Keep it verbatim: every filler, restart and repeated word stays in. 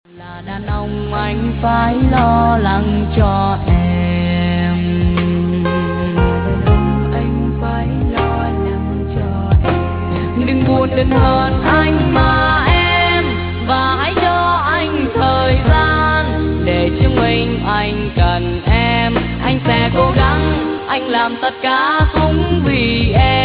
Là đàn ông anh phải lo lắng cho em. Anh phải lo lắng cho em. Đừng buồn đừng hờn anh mà em, và hãy cho anh thời gian để chứng minh anh cần em. Anh sẽ cố gắng, anh làm tất cả cũng vì em.